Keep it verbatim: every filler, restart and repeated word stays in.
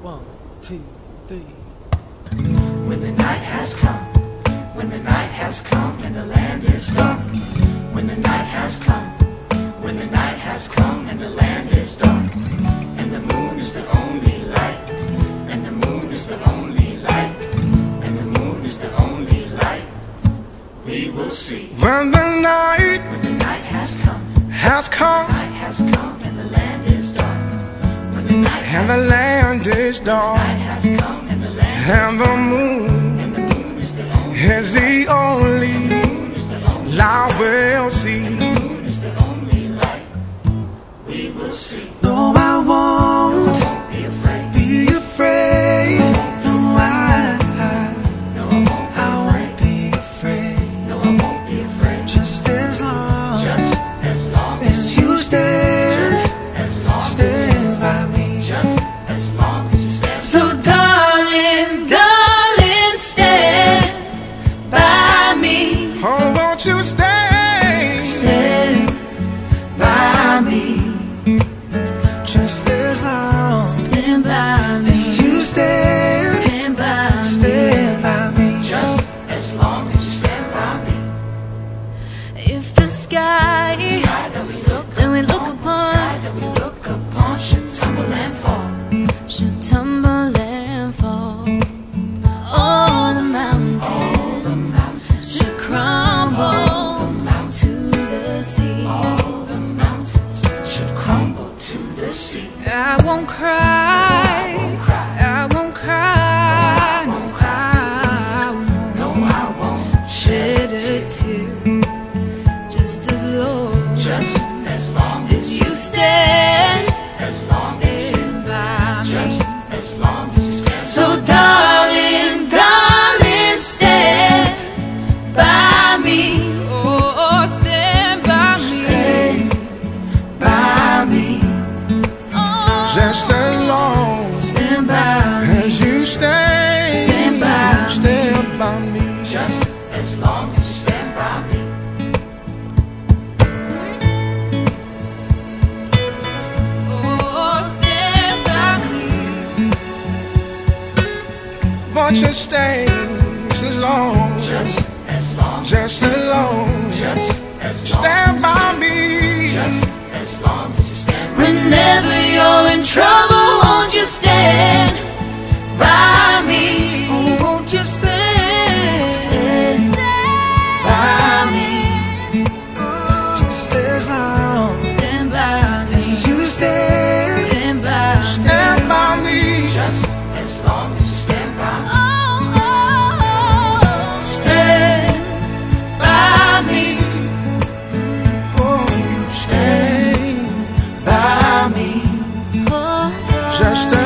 One, two, three. When the night has come, when the night has come and the land is dark. When the night has come, when the night has come and the land is dark. And the moon is the only light, and the moon is the only light, and the moon is the only light we will see. When the night, when the night has come, has come, the night has come and the land is dark. When the night and the land is dark, the night has come and the land and the moon, and the moon is the only is the only light we'll see. moon is the only light we will see. No, I won't Don't be afraid. be afraid. No, I, No, I won't I won't be afraid. No, I won't be afraid. Just as long Just as long as as you stand, as long as stand by me. just as long as you stand. So darling, darling, stand by me. Oh, won't you stay? Stand by me. Just as long Stand by me. as you stand, Stand by me. stand by me. Just as long as you stand by me. If the sky Sky that we look that we look Sky upon that we look upon should tumble and fall. should tumble and fall, all the mountains All the mountains should crumble to the sea. All the mountains should crumble to the sea. I won't cry. Won't cry. I won't cry. No, I won't No, I won't shed a tear. Just as long Just as long as as you stand, as long as stand by me. just as long as you stand. So darling, darling, stand by me. Oh, stand by me. Stand by me. Oh, Just as long Stand by me. as you stay, Stand by me. stand by me. Just as long as you stand by me. oh, stand by me. Won't you stay just as long, Just as long just as long, Just as long stand by me. Just as long as you stand by me. Whenever you're in trouble, won't you stand by me? Oh, won't you stand Stand by me? Just as long Stand by me. as you stand, Stand by me. Stand by me. Just as long as you stand by me. Oh, oh, oh. stand by me. Oh, you stand by me. Oh, oh. Just